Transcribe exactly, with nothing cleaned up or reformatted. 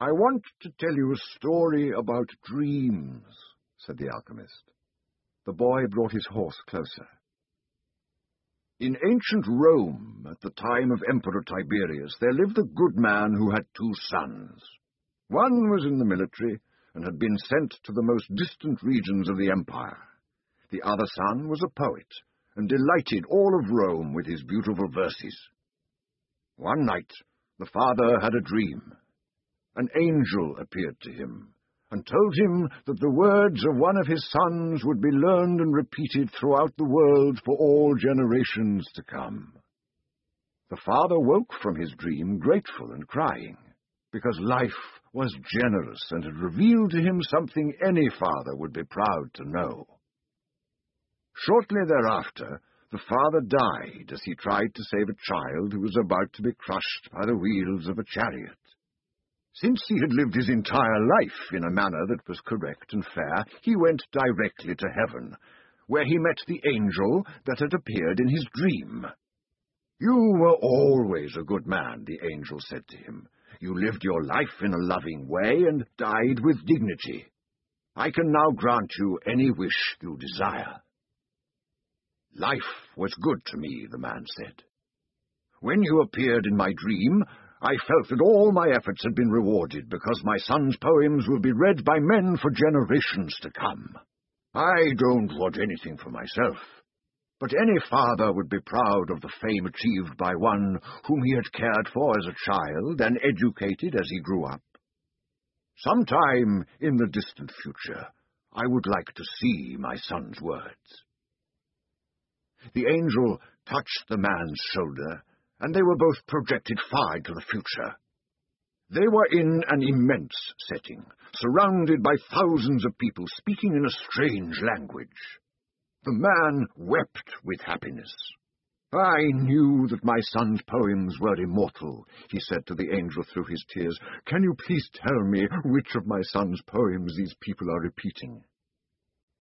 "I want to tell you a story about dreams," said the alchemist. The boy brought his horse closer. "In ancient Rome, at the time of Emperor Tiberius, there lived a good man who had two sons. One was in the military and had been sent to the most distant regions of the empire. The other son was a poet, and delighted all of Rome with his beautiful verses. One night the father had a dream. An angel appeared to him, and told him that the words of one of his sons would be learned and repeated throughout the world for all generations to come. The father woke from his dream grateful and crying, because life was generous and had revealed to him something any father would be proud to know. Shortly thereafter, the father died as he tried to save a child who was about to be crushed by the wheels of a chariot. Since he had lived his entire life in a manner that was correct and fair, he went directly to heaven, where he met the angel that had appeared in his dream. "You were always a good man," the angel said to him. "You lived your life in a loving way and died with dignity. I can now grant you any wish you desire." "Life was good to me," the man said. "When you appeared in my dream, I felt that all my efforts had been rewarded, because my son's poems will be read by men for generations to come. I don't want anything for myself, but any father would be proud of the fame achieved by one whom he had cared for as a child and educated as he grew up. Sometime in the distant future, I would like to see my son's words." The angel touched the man's shoulder, and they were both projected far into the future. They were in an immense setting, surrounded by thousands of people speaking in a strange language. The man wept with happiness. "I knew that my son's poems were immortal," he said to the angel through his tears. "Can you please tell me which of my son's poems these people are repeating?"